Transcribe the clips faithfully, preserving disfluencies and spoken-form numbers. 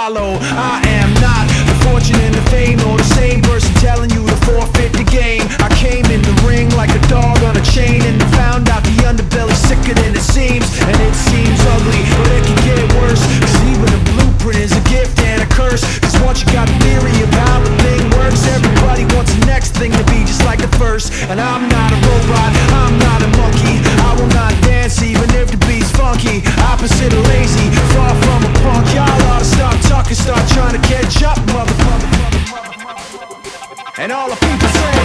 follow. I am not the fortune and the fame, or the same person telling you to forfeit the game. I came in the ring like a dog on a chain, and found out the underbelly's sicker than it seems. And it seems ugly, but it can get worse, cause even a blueprint is a gift and a curse. Cause once you got a theory of how the thing works, everybody wants the next thing to be just like the first. And I'm not a robot, I'm not a monkey. I will not dance even if the beat's funky. Opposite of lazy, far from a punk. Y'all ought to stop talking, start trying to catch up, motherfucker. And all the people say,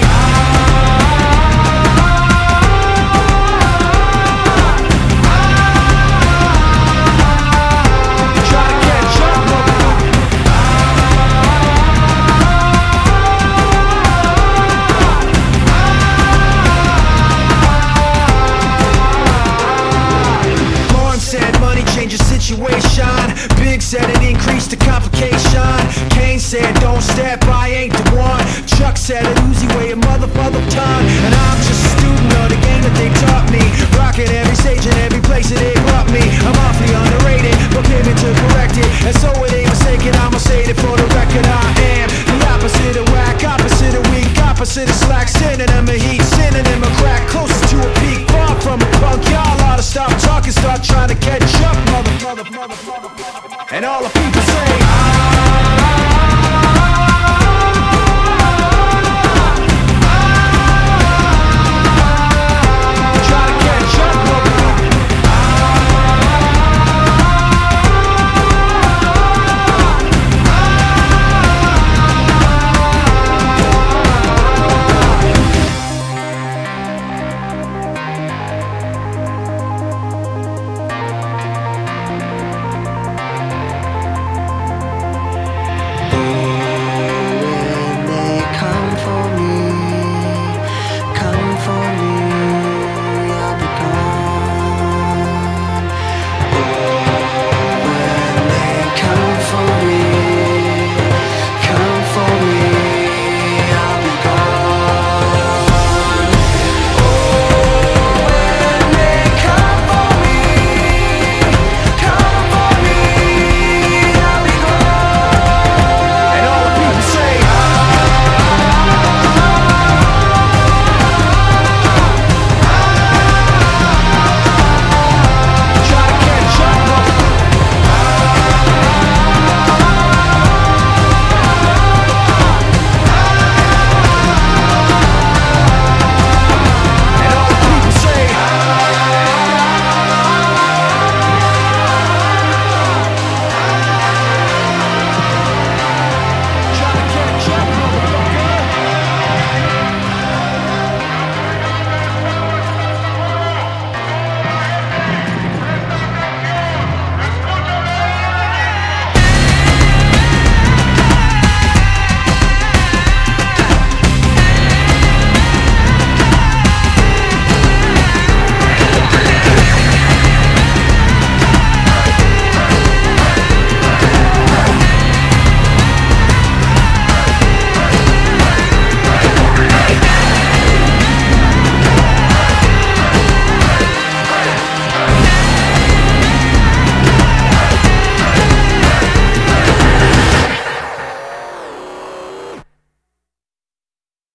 try to catch up, motherfucker. Lauren said money changes situation. Big said it increased the complication. Kane said don't step, I ain't the one. Chuck said it Uzi weigh a mother mother ton. And I'm just a student of the game that they taught me, rocking every stage and every place that they brought me. I'm awfully underrated, but given to correct it. And so it ain't mistaken, I'ma say it for the record. I am the opposite of whack, opposite of weak, opposite of slack, synonym of heat, synonym of crack, closest to a peak, far from a punk. Y'all ought to stop talking, start trying to catch